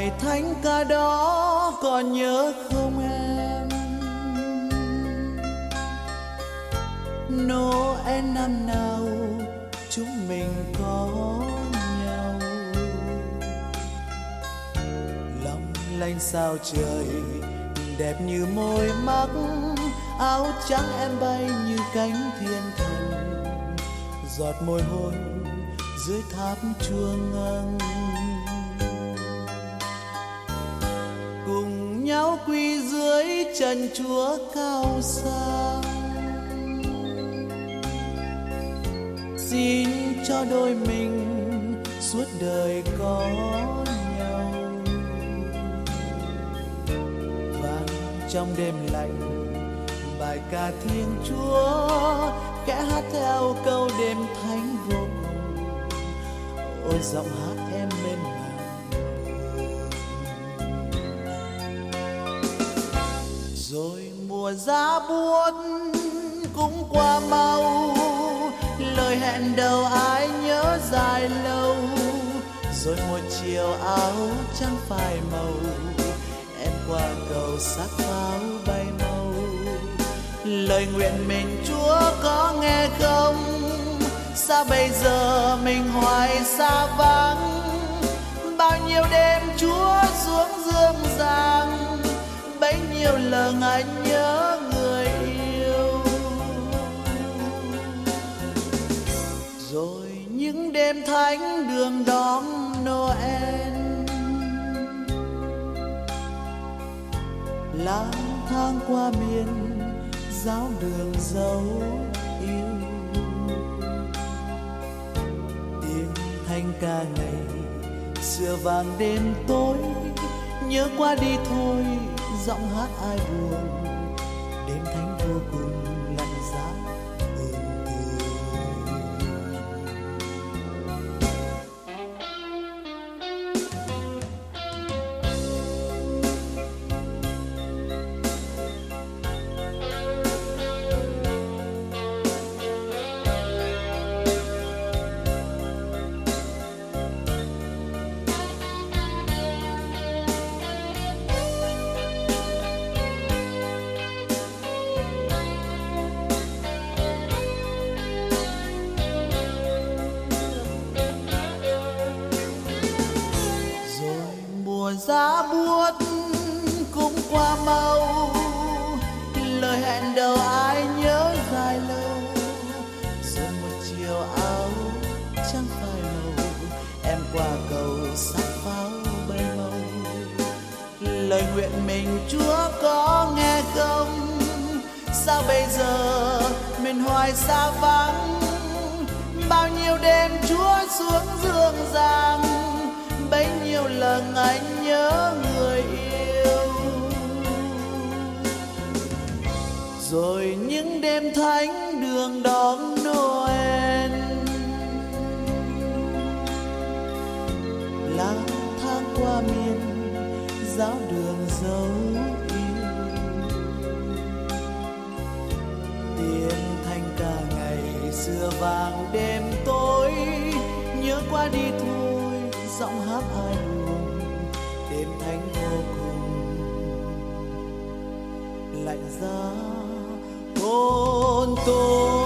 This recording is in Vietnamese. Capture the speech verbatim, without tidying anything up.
bài thánh ca đó còn nhớ không em? Noel năm nào chúng mình có nhau, long lanh sao trời đẹp như môi mắt, áo trắng em bay như cánh thiên thần, giọt môi hôn dưới tháp chuông ngân. Cùng nhau quy dưới chân Chúa cao sang, xin cho đôi mình suốt đời có nhau. Vang trong đêm lạnh bài ca Thiên Chúa, kẻ hát theo câu đêm thánh vô cùng. Ôi giọng hát em mến màng, rồi mùa giá buốt cũng qua mau, lời hẹn đầu ai nhớ dài lâu. Rồi một chiều áo trắng phai màu, em qua cầu sắc pháo bay màu. Lời nguyện mình Chúa có nghe không? Sao bây giờ mình hoài xa vắng? Bao nhiêu đêm Chúa xuống dương giang, bấy nhiêu lần anh nhớ người yêu. Rồi những đêm thánh đường đón Noel, lang thang qua miền giáo đường dấu yêu. Tiếng thanh ca ngày xưa vang đêm tối, nhớ qua đi thôi giọng hát ai buồn. Đêm thánh vô cùng lạnh giá buồn cười. Giá buốt cũng qua mau, lời hẹn đầu ai nhớ dài lâu. Rồi một chiều áo trắng phai màu, em qua cầu sắc pháo bay màu. Lời nguyện mình Chúa có nghe không? Sao bây giờ mình hoài xa vắng? Bao nhiêu đêm Chúa xuống dương giang, bấy nhiêu lần anh nhớ người yêu. Rồi những đêm thánh đường đón Noel, lang thang qua miền giáo đường dấu yêu. Tiếng thanh ca ngày xưa vang đêm tối, nhớ qua đi thôi giọng hát ai buồn. Đêm thánh vô cùng lạnh giá hôn tôi.